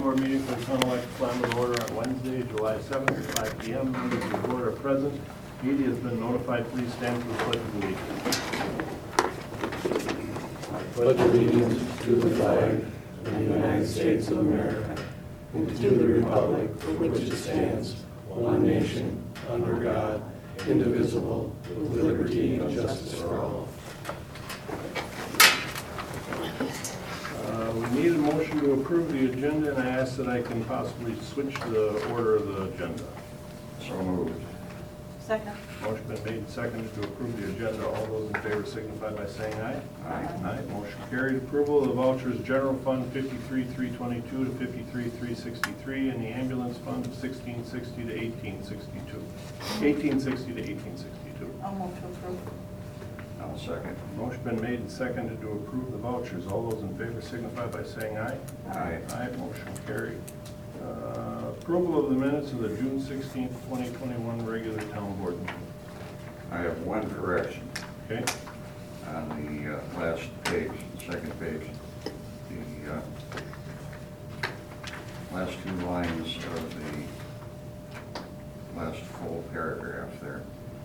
board meeting for the Town of Electric Climate Order on Wednesday, July 7th at 5 p.m. Members of the board are present. Media has been notified. Please stand for the pledge of allegiance. Pledge allegiance to the flag of the United States of America and to the republic for which it stands, one nation, under God, indivisible, with liberty and justice for all. We need a motion to approve the agenda, and I ask that I can possibly switch the order of the agenda. So moved. Second. Motion been made and seconded to approve the agenda. All those in favor signify by saying aye. Aye. Aye. Motion carried. Approval of the vouchers, general fund 53,322 to 53,363, and the ambulance fund of 1660 to 1862. 1860 to 1862. I'll move to approve. I'll second. Motion been made and seconded to approve the vouchers. All those in favor signify by saying aye. Aye. Aye. Motion carried. Approval of the minutes of the June 16th, 2021 regular town board meeting. I have one correction Okay? on the last page, the second page. The last two lines of the last full paragraph there.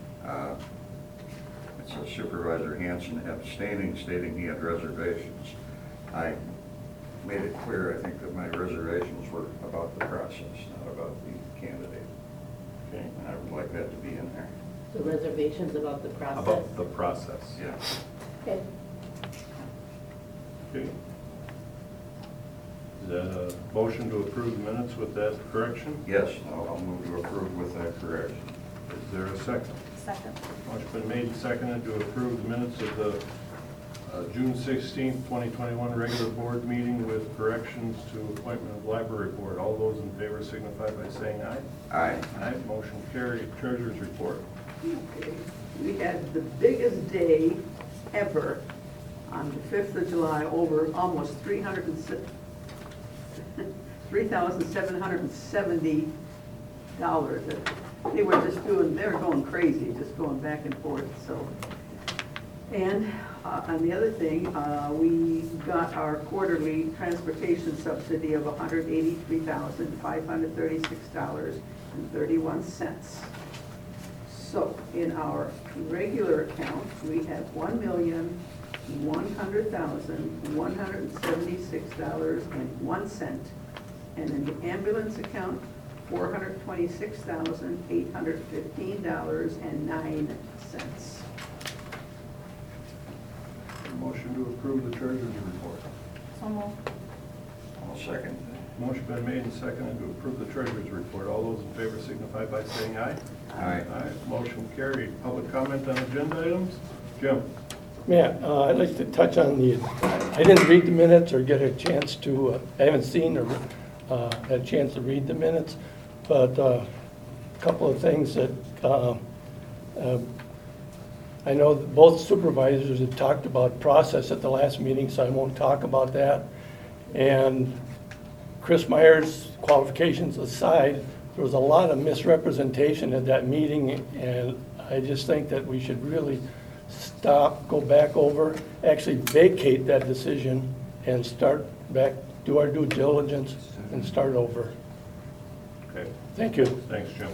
It says Supervisor Hanson abstaining, stating he had reservations. I made it clear, I think, that my reservations were about the process, not about the candidate. Okay. And I would like that to be in there. The reservations about the process? About the process. Yeah. Okay. Okay. Is that a motion to approve the minutes with that correction? Yes, I'll move to approve with that correction. Is there a second? Second. Motion been made and seconded to approve the minutes of the June 16th, 2021 regular board meeting with corrections to appointment of library board. All those in favor signify by saying aye. Aye. Aye. Motion carried. Treasurer's report. Okay, we had the biggest day ever on the 5th of July, over almost $3,770. They were just doing, they were going crazy, just going back and forth, so. And on the other thing, we got our quarterly transportation subsidy of $183,536.31. So in our regular account, we have $1,100,176.01. And in the ambulance account, $426,815.09. Motion to approve the treasurer's report. So moved. I'll second. Motion been made and seconded to approve the treasurer's report. All those in favor signify by saying aye. Aye. Aye. Motion carried. Public comment on agenda items? Jim? Yeah, I'd like to touch on I didn't read the minutes or get a chance to, I haven't seen or had a chance to read the minutes, but a couple of things that I know that both supervisors had talked about process at the last meeting, so I won't talk about that. And Chris Myers' qualifications aside, there was a lot of misrepresentation at that meeting, and I just think that we should really stop, go back over, actually vacate that decision and start back, do our due diligence and start over. Okay. Thank you. Thanks, Jim.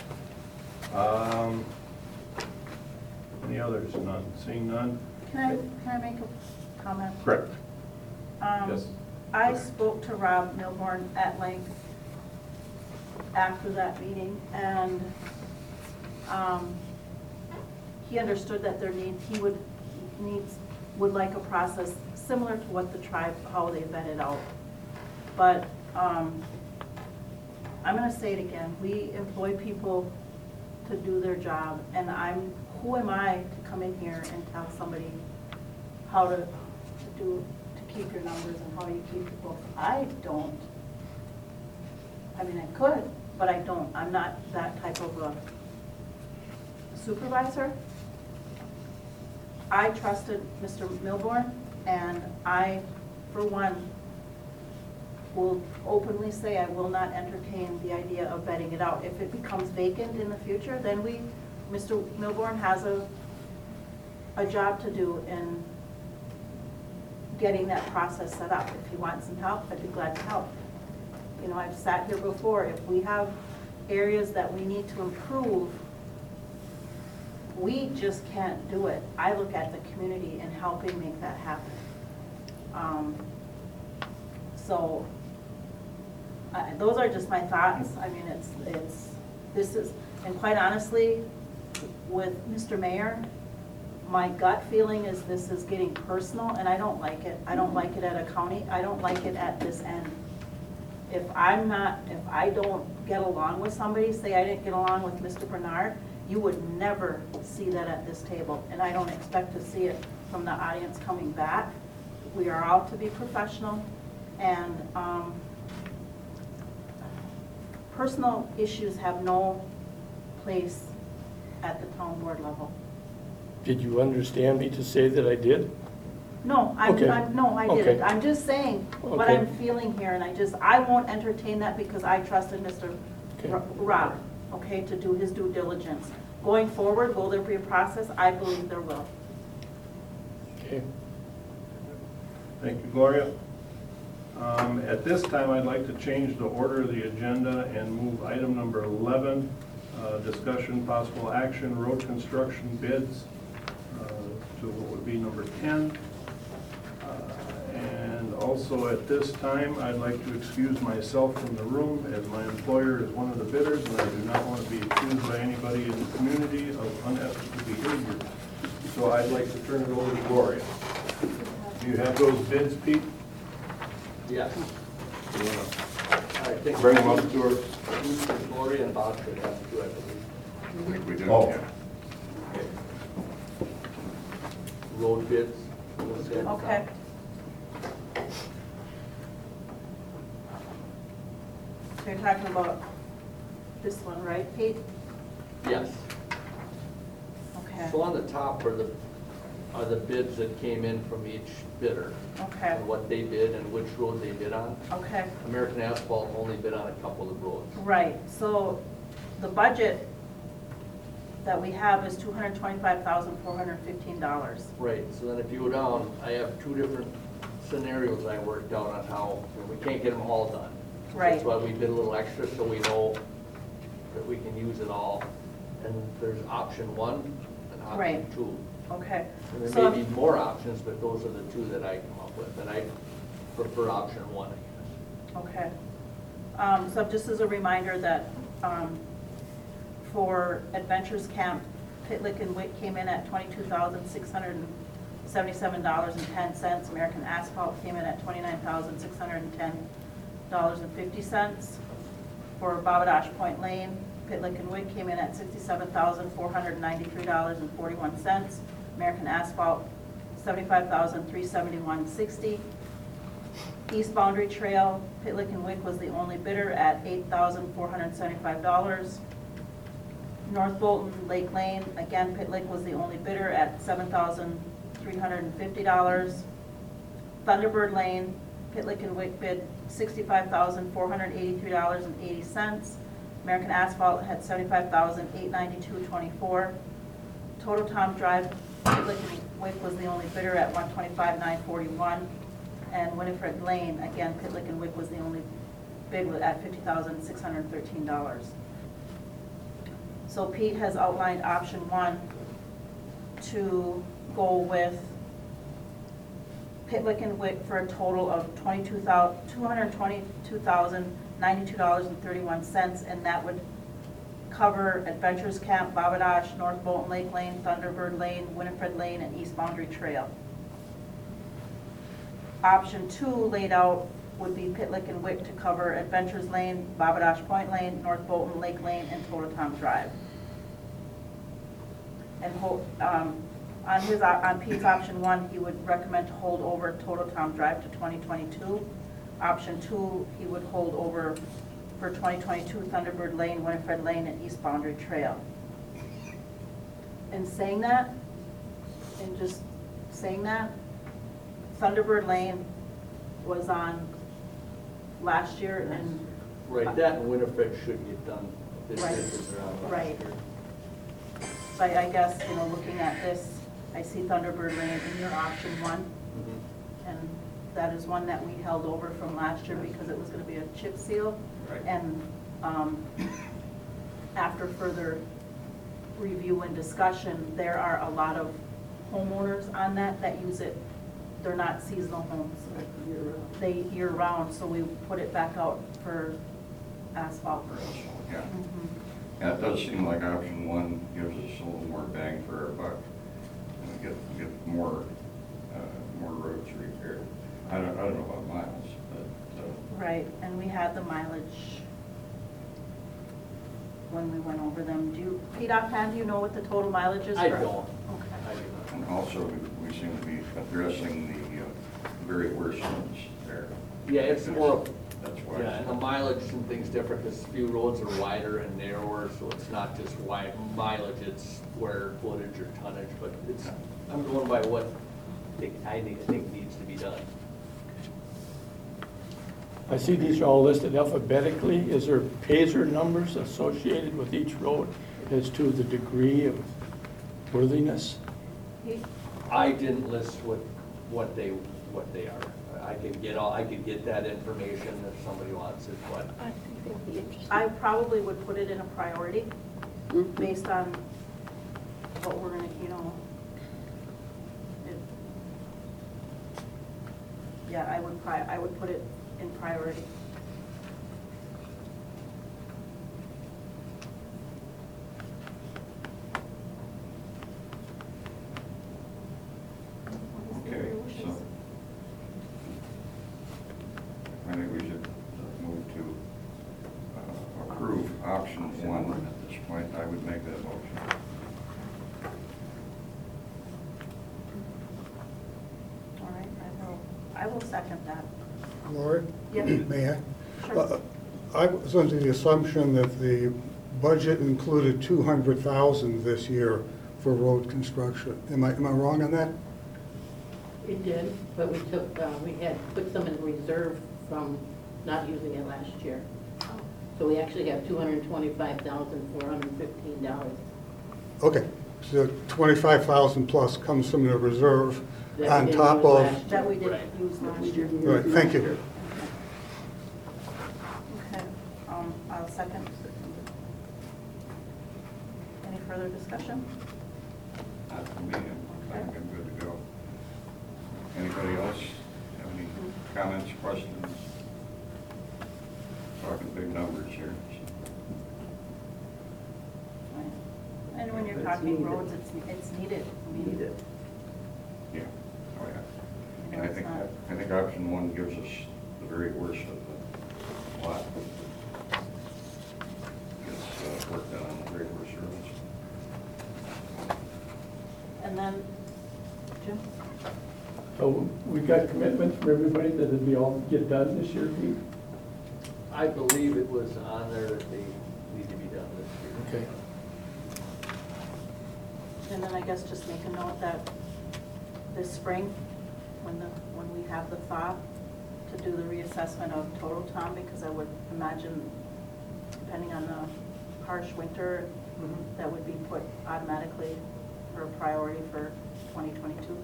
Any others? None. Seeing none? Can I make a comment? Correct. Yes. I spoke to Rob Milborn at length after that meeting, and he understood that he would like a process similar to what the tribe, how they vetted out. But I'm going to say it again. We employ people to do their job, and who am I to come in here and tell somebody how to keep your numbers and how you keep your books? I don't. I mean, I could, but I don't. I'm not that type of a supervisor. I trusted Mr. Milborn, and I, for one, will openly say I will not entertain the idea of vetting it out. If it becomes vacant in the future, then Mr. Milborn has a job to do in getting that process set up. If he wants some help, I'd be glad to help. you know, I've sat here before, if we have areas that we need to improve, we just can't do it. I look at the community and helping make that happen. So, those are just my thoughts. I mean, this is, and quite honestly, with Mr. Mayor, my gut feeling is this is getting personal, and I don't like it. I don't like it at a county. I don't like it at this end. If I don't get along with somebody, say I didn't get along with Mr. Bernard, you would never see that at this table, and I don't expect to see it from the audience coming back. We are all to be professional, and personal issues have no place at the town board level. Did you understand me to say that I did? No, Okay. no, I didn't. Okay. I'm just saying what Okay. I'm feeling here, and I won't entertain that because I trusted Mr. Okay. Rob, okay, to do his due diligence. Going forward, will there be a process? I believe there will. Okay. Thank you, Gloria. At this time, I'd like to change the order of the agenda and move item number 11, discussion possible action, road construction bids, to what would be number 10. And also at this time, I'd like to excuse myself from the room as my employer is one of the bidders, and I do not want to be accused by anybody in the community of unethical behavior. So I'd like to turn it over to Gloria. Do you have those bids, Pete? Yes. You wanna I think bring them up to her? Gloria and Bob should have to, I believe. We do. Oh. Road bids. Okay. So you're talking about this one, right, Pete? Yes. Okay, So on the top are the bids that came in from each bidder. okay, And what they bid and which road they bid on. okay. American Asphalt only bid on a couple of roads. Right, so the budget that we have is $225,415. Right, so then if you go down, I have two different scenarios I worked out on how, we can't get them all done. Right. That's why we bid a little extra, so we know that we can use it all. And there's option one and option Right. two. Okay. And So there may be more options, but those are the two that I come up with, and I prefer option one, I guess. Okay. So just as a reminder that for Adventures Camp, Pitlick and Wick came in at $22,677.10. American Asphalt came in at $29,610.50. For Babadosh Point Lane, Pitlick and Wick came in at $67,493.41. American Asphalt, $75,371.60. East Boundary Trail, Pitlick and Wick was the only bidder at $8,475. North Bolton Lake Lane, again, Pitlick was the only bidder at $7,350. Thunderbird Lane, Pitlick and Wick bid $65,483.80. American Asphalt had $75,892.24. Total Tom Drive, Pitlick and Wick was the only bidder at $125,941. And Winifred Lane, again, Pitlick and Wick was the only bid at $50,613. So Pete has outlined option one to go with Pitlick and Wick for a total of $222,092.31, and that would cover Adventures Camp, Babadosh, North Bolton Lake Lane, Thunderbird Lane, Winifred Lane, and East Boundary Trail. Option two laid out would be Pitlick and Wick to cover Adventures Lane, Babadosh Point Lane, North Bolton Lake Lane, and Total Tom Drive. And on Pete's option one, he would recommend to hold over Total Tom Drive to 2022. Option two, he would hold over for 2022 Thunderbird Lane, Winifred Lane, and East Boundary Trail. In saying that, and just saying that, Thunderbird Lane was on last year, and Right, that and Winifred should get done this year, Right. because they're on last Right. year. so I guess, looking at this, I see Thunderbird Lane in your option one, Mhm. and that is one that we held over from last year because it was gonna be a chip seal. Right. And after further review and discussion, there are a lot of homeowners on that use it. They're not seasonal homes. They year-round, so we put it back out for asphalt. Yeah, Mhm. yeah, it does seem like option one gives us a little more bang for our buck. And we get more roads repaired. I don't know about miles, but, Right, and we had the mileage when we went over them. Pete, offhand, do you know what the total mileage is? I for- don't. Okay. I do not. and also we seem to be addressing the very worst ones there. Yeah, it's more, of- That's why. yeah, and the mileage and things different, because few roads are wider and narrower, so it's not just wide mileage, it's square footage or tonnage, but it's, I'm going by what I think needs to be done. I see these are all listed alphabetically. Is there Pazer numbers associated with each road as to the degree of worthiness? I didn't list what they are. I could get that information if somebody wants it, but I think that'd be interesting. I probably would put it in a priority based on what we're gonna, yeah, I would put it in priority. Okay, so I think we should move to approve option one at this point. I would make that motion. All right, I will second that. Lord? Yeah. May I? Sure. I was under the assumption that the budget included $200,000 this year for road construction. Am I wrong on that? It did, but we had put some in reserve from not using it last year. So we actually have $225,415. Okay, so 25,000 plus comes from the reserve that we on didn't top use of, last year. That we Right. didn't use last year. right, thank you. Okay, I'll second. Any further discussion? Not for me, I think I'm good to go. Anybody else have any comments, questions? Talking big numbers here. And when you're It's talking needed. roads, it's needed. Need it. Yeah, oh yeah. You know, And it's not- I think option one gives us the very worst of the lot. Gets work done on the very worst roads. And then, Jim? So we got commitments from everybody that it'd be all get done this year, Pete? I believe it was on there that they need to be done this year. Okay. And then I guess just make a note that this spring, when we have the thaw, to do the reassessment of total Tom, because I would imagine, depending on the harsh winter, that would be put automatically for a priority for 2022.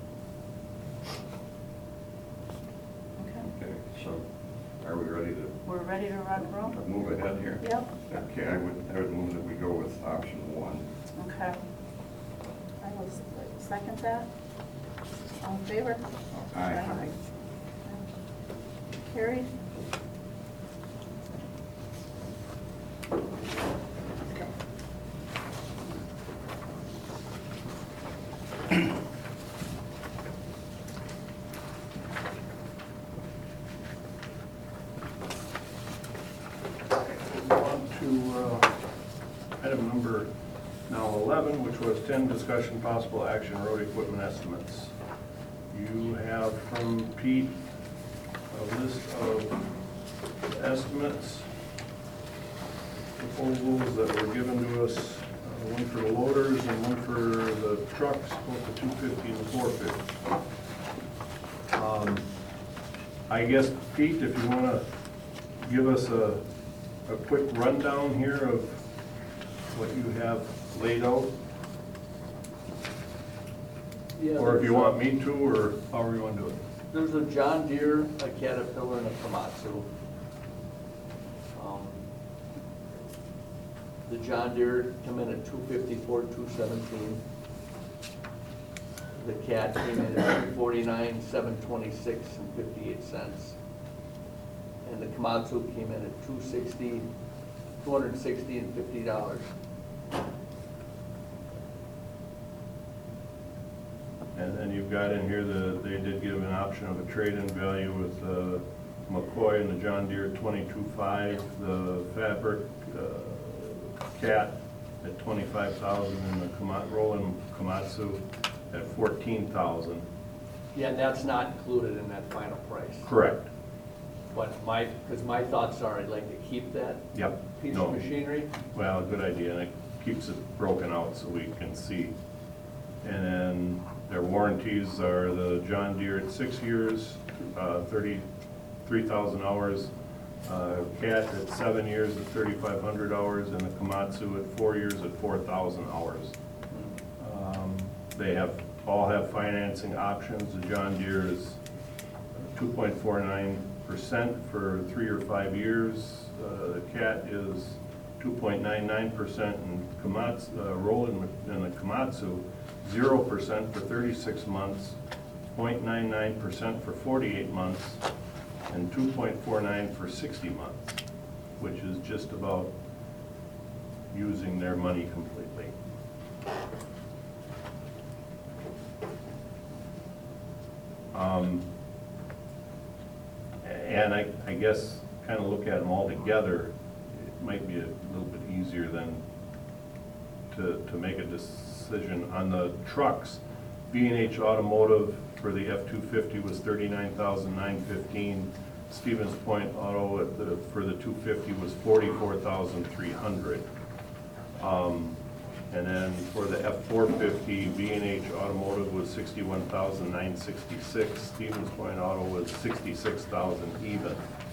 Okay, Okay, so are we ready to we're ready to rock and roll? move ahead here? Yep. Okay, I would move that we go with option one. Okay. I will second that. All in favor? Aye. Carried. On to item number now 11, which was 10, discussion possible action road equipment estimates. You have from Pete a list of estimates, proposals that were given to us, one for the loaders and one for the trucks, both the 250 and the 450. I guess, Pete, if you want to give us a quick rundown here of what you have laid out, Yeah, or if you want me to, or however you want to do it. There's a John Deere, a Caterpillar, and a Komatsu. The John Deere come in at $254, $217. The Cat came in at $249, $726, and 58 cents. And the Komatsu came in at $260 and $50. And then you've got in here they did give an option of a trade-in value with McCoy and the John Deere 22.5, the Fabric Cat at $25,000, and the Roland Komatsu at $14,000. Yeah, that's not included in that final price. Correct. But because my thoughts are, I'd like to keep that Yep. piece No. of machinery. Well, good idea, and it keeps it broken out so we can see. And then their warranties are the John Deere at 6 years, 33,000 hours, Cat at 7 years at 3,500 hours, and the Komatsu at 4 years at 4,000 hours. They all have financing options. The John Deere is 2.49% for 3 or 5 years. The Cat is 2.99%, and Roland and the Komatsu 0% for 36 months, 0.99% for 48 months, and 2.49 for 60 months, which is just about using their money completely. And I guess kind of look at them all together, it might be a little bit easier than to make a decision on the trucks. B&H Automotive for the F-250 was $39,915. Stevens Point Auto for the 250 was $44,300. And then for the F-450, B&H Automotive was $61,966. Stevens Point Auto was $66,000 even.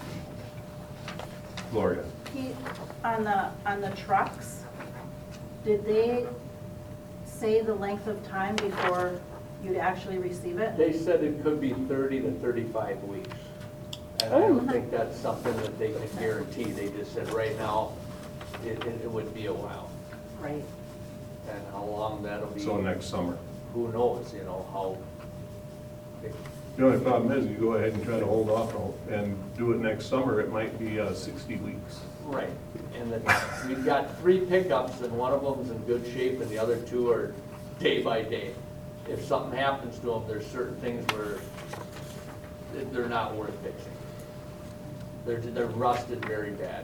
Gloria? On the trucks, did they say the length of time before you'd actually receive it? They said it could be 30 to 35 weeks. And I don't think that's something that they can guarantee. They just said right now, it would be a while. Right. And how long that'll be. So next summer. Who knows, how. The only problem is, you go ahead and try to hold off and do it next summer, it might be 60 weeks. Right. And we've got 3 pickups, and one of them's in good shape, and the other 2 are day by day. If something happens to them, there's certain things where they're not worth fixing. They're rusted very bad.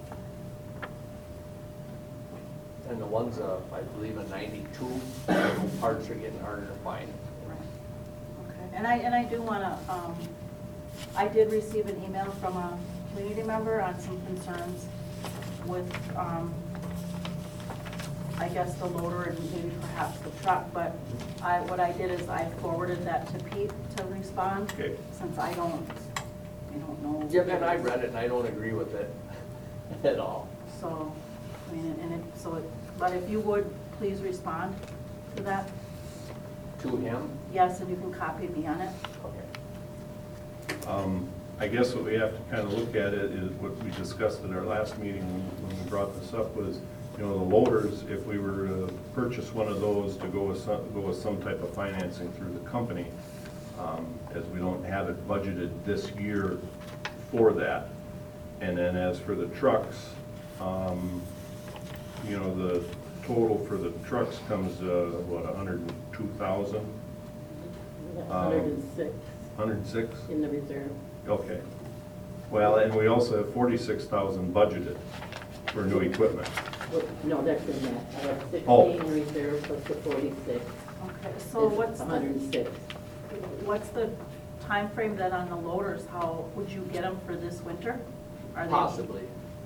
And the ones, I believe a 92, parts are getting harder to find. Okay, and I do want to, I did receive an email from a community member on some concerns with, I guess, the loader and maybe perhaps the truck, but what I did is I forwarded that to Pete to respond. Okay. Since I don't know. Yeah, and I read it, and I don't agree with it at all. So, I mean, but if you would, please respond to that. To him? Yes, and you can copy me on it. Okay. I guess what we have to kind of look at it is what we discussed at our last meeting when we brought this up was, the loaders, if we were to purchase one of those to go with some type of financing through the company, as we don't have it budgeted this year for that. And then as for the trucks, the total for the trucks comes, what, 102,000? 106 106? in the reserve. Okay. Well, and we also have 46,000 budgeted for new equipment. No, that's in that. I have 16 Oh. in reserve plus the 46. Okay, so It's what's 106. the time frame then on the loaders? How, would you get them for this winter? Are they- Possibly.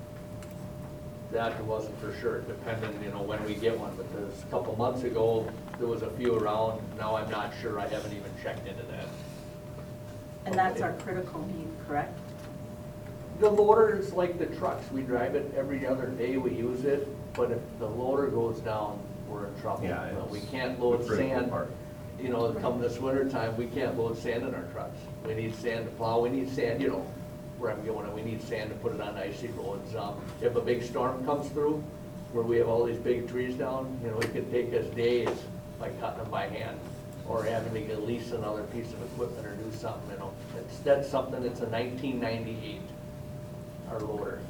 That wasn't for sure, depending, when we get one, because a couple months ago, there was a few around. Now I'm not sure. I haven't even checked into that. And that's our critical need, correct? The loader is like the trucks. We drive it every other day. We use it. But if the loader goes down, we're in trouble. Yeah, We it's can't the load critical sand. part. you know, come this winter time, we can't load sand in our trucks. We need sand to plow, we need sand, you know, where I'm going, we need sand to put it on icy roads. If a big storm comes through, where we have all these big trees down, you know, it could take us days by cutting them by hand, or having to get lease another piece of equipment or do something, you know. That's something that's a 1998, our loader.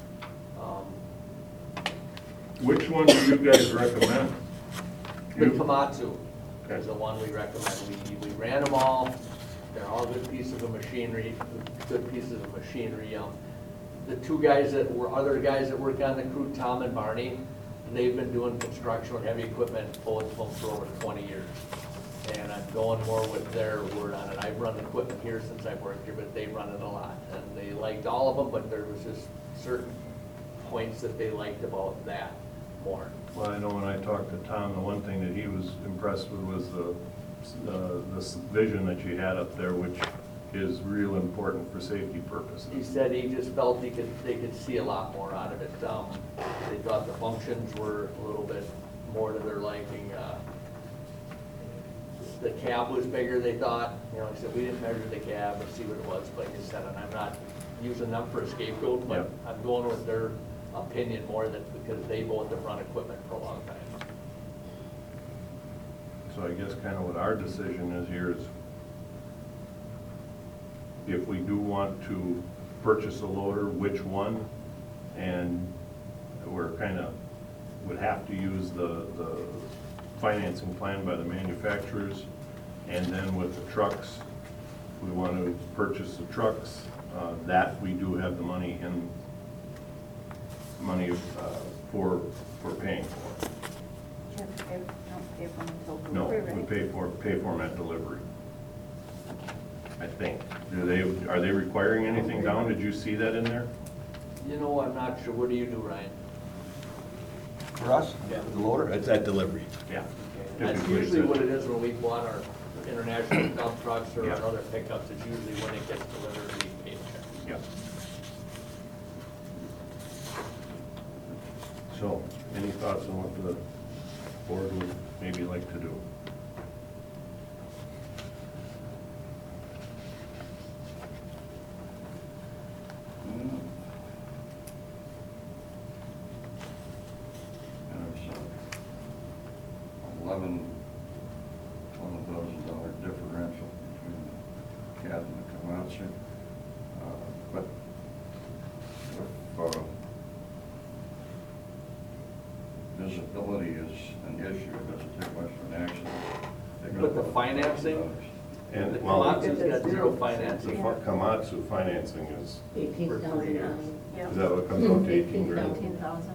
Which one do you guys recommend? The You- Komatsu Okay. is the one we recommend. We ran them all. They're all good pieces of machinery, good pieces of machinery. The two guys that were, other guys that work on the crew, Tom and Barney, they've been doing construction with heavy equipment, both of them for over 20 years. And I'm going more with their word on it. I've run equipment here since I've worked here, but they run it a lot. And they liked all of them, but there was just certain points that they liked about that more. Well, I know when I talked to Tom, the one thing that he was impressed with was the vision that you had up there, which is real important for safety purposes. He said he just felt they could see a lot more out of it. They thought the functions were a little bit more to their liking. The cab was bigger, they thought. You know, he said, we didn't measure the cab and see what it was, like he said, and I'm not using them for a scapegoat, but Yep. I'm going with their opinion more than, because they both have run equipment for a long time. So I guess kind of what our decision is here is if we do want to purchase a loader, which one? And we're kind of, would have to use the financing plan by the manufacturers. And then with the trucks, we want to purchase the trucks, that we do have the money for paying for. You have to pay, don't pay for them until No, delivery, we right? pay for them at delivery. I think. Are they requiring anything down? Did you see that in there? You know, I'm not sure. What do you do, Ryan? For us, Yeah. the loader, it's at delivery. Yeah. That's Typically, usually it's what it is when we bought our international dump trucks or Yeah. our other pickups. It's usually when it gets delivered, we pay check. Yeah. So, any thoughts on what the board would maybe like to do? There's $11,000 differential between the CAT and the Komatsu. But if visibility is an issue, it doesn't take much for an accident. But the financing? And, The well, Komatsu's got zero the financing. Komatsu financing is, 18,000. is that what comes out to 18 grand? 18,000.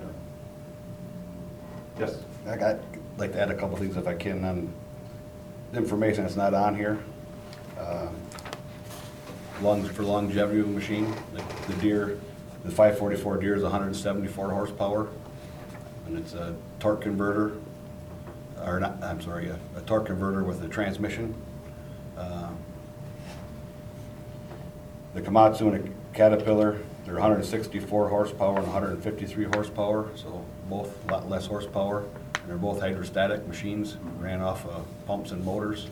Yes. I'd like to add a couple things if I can on the information that's not on here. For longevity of the machine, like the Deere, the 544 Deere is 174 horsepower, and it's a torque converter, or not, I'm sorry, a torque converter with a transmission. The Komatsu and the Caterpillar, they're 164 horsepower and 153 horsepower, so both a lot less horsepower. And they're both hydrostatic machines, ran off of pumps and motors.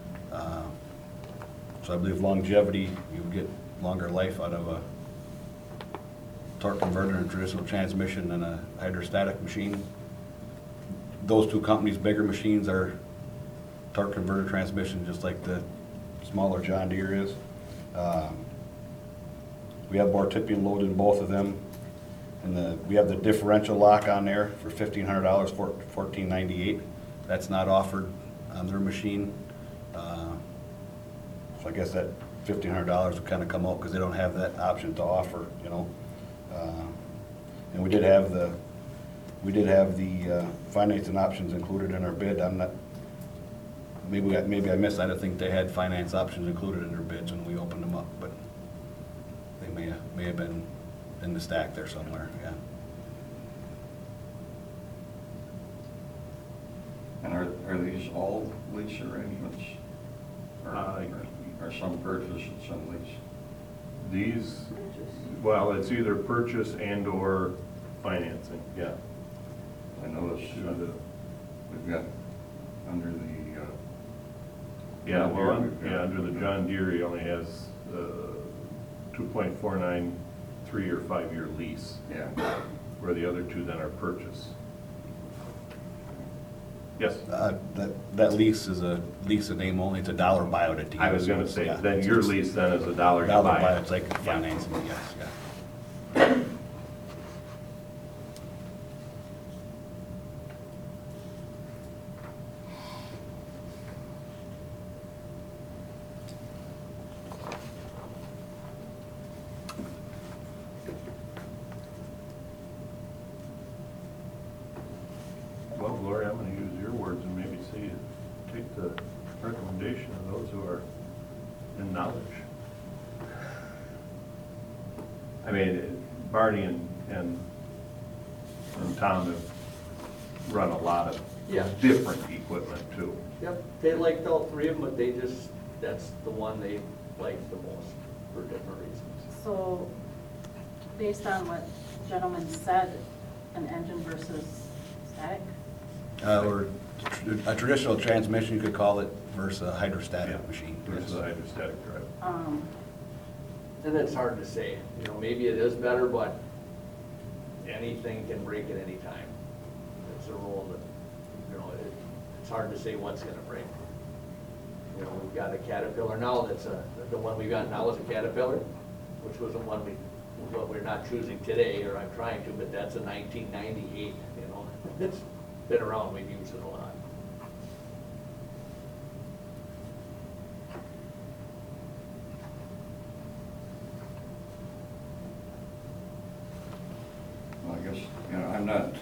So I believe longevity, you would get longer life out of a torque converter and traditional transmission than a hydrostatic machine. Those two companies' bigger machines are torque converter transmission, just like the smaller John Deere is. We have more tipping load in both of them. And we have the differential lock on there for $1,500, $1,498. That's not offered on their machine. So I guess that $1,500 would kind of come out because they don't have that option to offer, you know. And we did have the financing options included in our bid. I'm not, maybe I missed. I don't think they had finance options included in their bids when we opened them up, but they may have been in the stack there somewhere, yeah. And are these all lease arrangements? Or some purchase and some lease? These, well, it's either purchase and or financing, yeah. I noticed we've got under the Yeah, John well, Deere. under the John Deere, he only has 2.49 3 or 5 year lease, Yeah. where the other two then are purchase. Yes, That lease is a lease in name only, it's a dollar buyout at the end. I was gonna say, Yeah. then your lease then is $1 you Dollar buy buyout, it. it's like financing, yes, yeah. Well, Gloria, I'm gonna use your words and maybe see, take the recommendation of those who are in knowledge. I mean, Barney and Tom have run a lot of Yeah. different equipment too. Yep, they liked all three of them, but they just, that's the one they liked the most for different reasons. So, based on what gentleman said, an engine versus static? Or a traditional transmission, you could call it, versus a Yeah, hydrostatic machine. versus a hydrostatic drive. And it's hard to say, you know, maybe it is better, but anything can break at any time. It's a rule that, you know, it's hard to say what's gonna break. You know, we've got a Caterpillar now that's the one we got now is a Caterpillar, which was the one what we're not choosing today, or I'm trying to, but that's a 1998, you know. It's been around, we've used it a lot. Well, I guess, you know, I'm not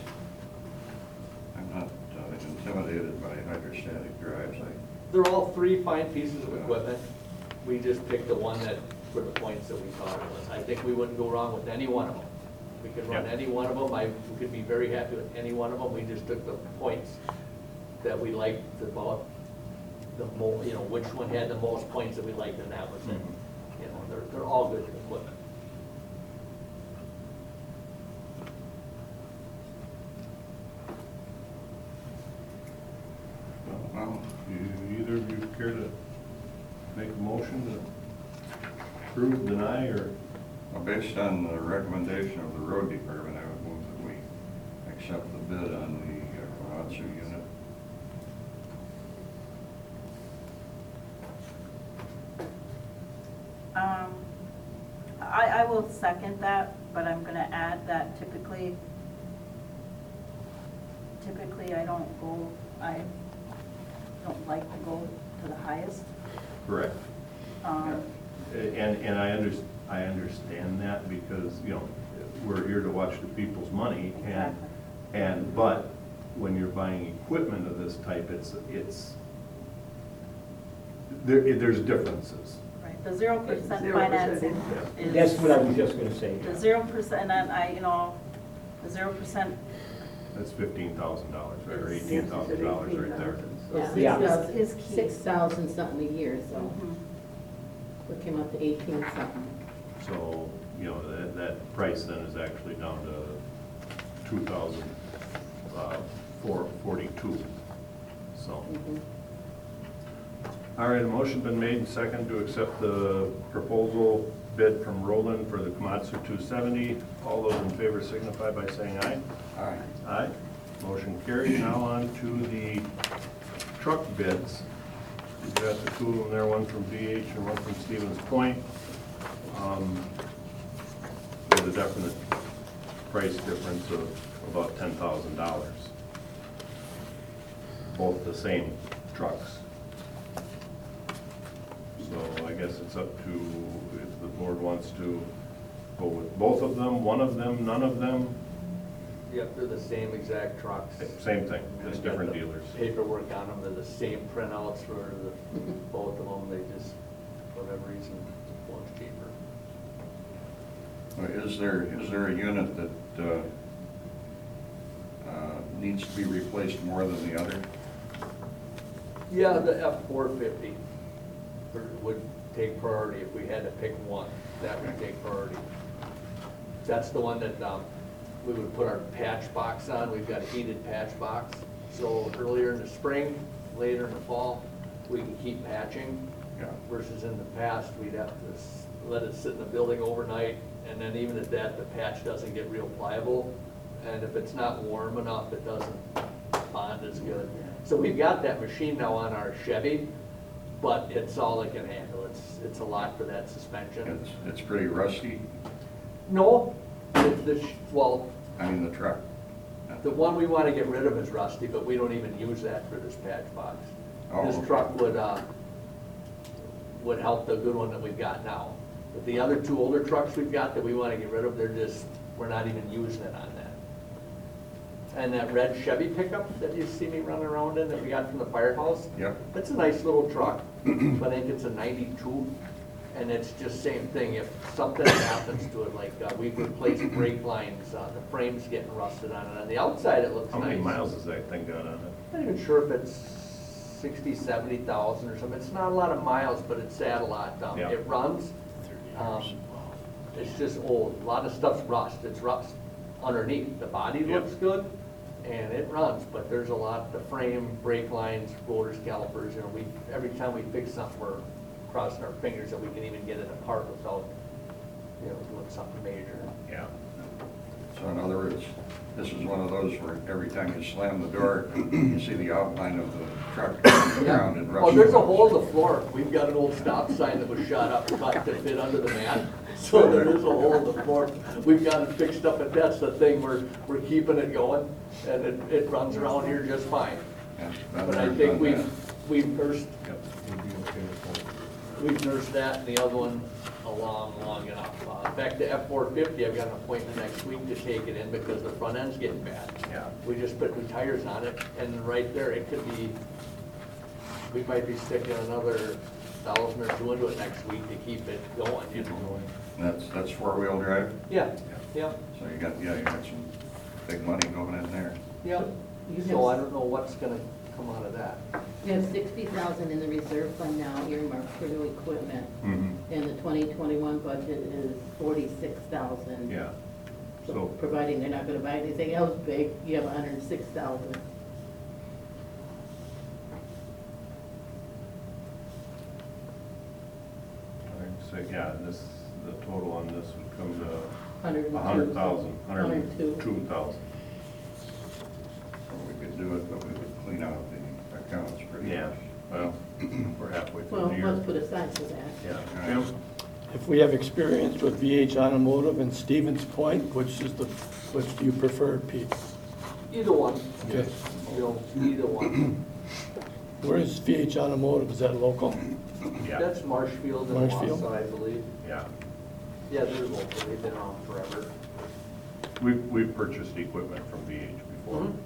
intimidated by hydrostatic drives. They're all three fine pieces of equipment. We just picked the one that, for the points that we thought it was. I think we wouldn't go wrong with any one of them. We could run Yep. any one of them. We could be very happy with any one of them. We just took the points that we liked about the you know, which one had the most points that we liked, and that was it. You know, they're all good equipment. Well, either of you care to make a motion to approve, deny, or? Well, based on the recommendation of the road department, I would move that we accept the bid on the Komatsu unit. I will second that, but I'm gonna add that typically I don't like to go to the highest. Correct. Um, And I understand that because, you know, we're here to watch the people's money Exactly. but when you're buying equipment of this type, there's differences. Right, the 0% 0% financing is. That's what I was just gonna say. The 0%, and the 0%, That's $15,000, right, or Yes. $18,000 right there. Yeah, Yeah. Is key. 6,000 something a year, so Mhm. it came out to 18 something. So, you know, that price then is actually down to $2,442, so. All right, a motion been made and second to accept the proposal bid from Roland for the Komatsu 270. All those in favor signify by saying aye. Aye. Aye. Motion carried. Now on to the truck bids. We've got the two of them there, one from BH and one from Stevens Point. With a definite price difference of about $10,000. Both the same trucks. So I guess it's up to, if the board wants to go with both of them, one of them, none of them, Yep, they're the same exact trucks. same thing, just Got different the dealers. Paperwork on them, they're the same printouts for both of them, they just, for whatever reason, one's cheaper. Is there a unit that needs to be replaced more than the other? Yeah, the F-450 would take priority if we had to pick one, that would take priority. That's the one that we would put our patch box on, we've got a heated patch box. So earlier in the spring, later in the fall, we can keep patching. Yeah. Versus in the past, we'd have to let it sit in the building overnight, and then even at that, the patch doesn't get real pliable. And if it's not warm enough, it doesn't bond as good. So we've got that machine now on our Chevy, but it's all it can handle. It's a lot for that suspension. It's pretty rusty, No, well, I mean, the truck. the one we want to get rid of is rusty, but we don't even use that for this patch box. Oh, This okay. truck would help the good one that we've got now. But the other two older trucks we've got that we want to get rid of, we're not even using it on that. And that red Chevy pickup that you see me running around in that we got from the firehouse, Yep. that's a nice little truck, but I think it's a 92. And it's just same thing, if something happens to it, like we've replaced brake lines, the frame's getting rusted on it. On the outside, it looks How nice. many miles has that thing got on it? I'm not even sure if it's 60, 70,000 or something. It's not a lot of miles, but it's sat a lot. Yeah. It runs. It's just old. A lot of stuff's rust. It's rust underneath. The body Yeah. looks good and it runs, but there's a lot, the frame, brake lines, rotors, calipers, every time we fix something, we're crossing our fingers that we can even get it apart without, doing something major. Yeah. So in other words, this is one of those where every time you slam the door, you see the outline of the truck on the ground and rust. Oh, there's a hole in the floor. We've got an old stop sign that was shot up, cut to fit under the mat. So there is a hole in the floor. We've got it fixed up, and that's the thing, we're keeping it going, and it runs around here just fine. Yeah, But I think done that. we've nursed, Yep. Would be okay with both. we've nursed that and the other one long enough. In fact, the F-450, I've got an appointment next week to take it in because the front end's getting bad. Yeah. We just put new tires on it, and right there, it could be, we might be sticking another 1,000 or 2 into it next week to keep it going, That's four-wheel drive, Yeah, yeah, so you got some big money going in there. yeah. You So I have- don't know what's gonna come out of that. We have 60,000 in the reserve fund now earmarked for new equipment. Mm-hmm. And the 2021 budget is 46,000. Yeah. So So, providing they're not gonna buy anything else big, you have 106,000. I'd say, yeah, the total on this would come to 102. 100,000, 102. 102,000. We could do it, but we would clean out the accounts pretty Yeah, much. well, we're halfway through Well, the year. let's put aside for that. Yeah. Jim? If we have experience with VH Automotive and Stevens Point, which do you prefer, Pete? Either one, Okay. Either one. Where is VH Automotive? Is that local? Yeah, That's Marshfield and Marshfield? Wausau, I believe. yeah. Yeah, they're local, they've been around forever. We've purchased equipment from VH before. Mhm.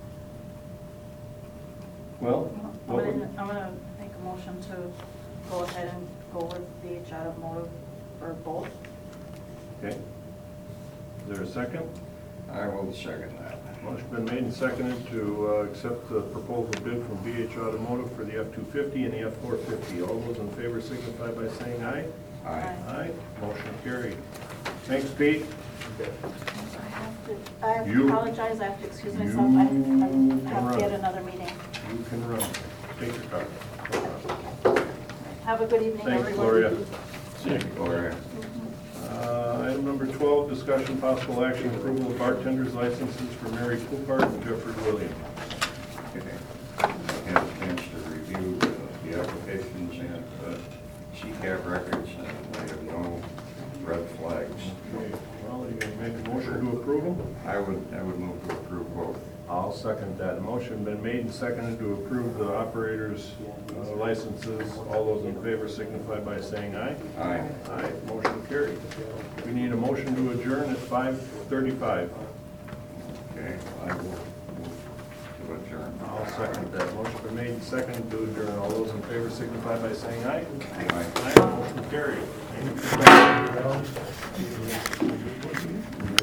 Well, I'm what would- gonna make a motion to go ahead and go with VH Automotive for both. okay. Is there a second? I will second that. Motion been made and seconded to accept the proposal bid from VH Automotive for the F-250 and the F-450. All those in favor signify by saying aye. Aye. Aye, motion carried. Thanks, Pete. Okay. I have to You- apologize, I have to excuse myself, I have to get run. another meeting. You can run. Take your car. Have a good evening, Thanks, everyone. Gloria. Thank you, Gloria. Item number 12, discussion possible action approval of bartenders licenses for Mary Coopart and Jeffrey Williams. Okay. I had a chance to review the applications and CCAP records, and I have no red flags. Okay, well, are you going to make a motion to approve them? I would move to approve both. I'll second that. Motion been made and seconded to approve the operators' licenses. All those in favor signify by saying aye. Aye. Aye, motion carried. We need a motion to adjourn at 5:35. Okay, I will move to adjourn. I'll second that. Motion been made and seconded to adjourn. All those in favor signify by saying aye. Aye. Aye, motion carried.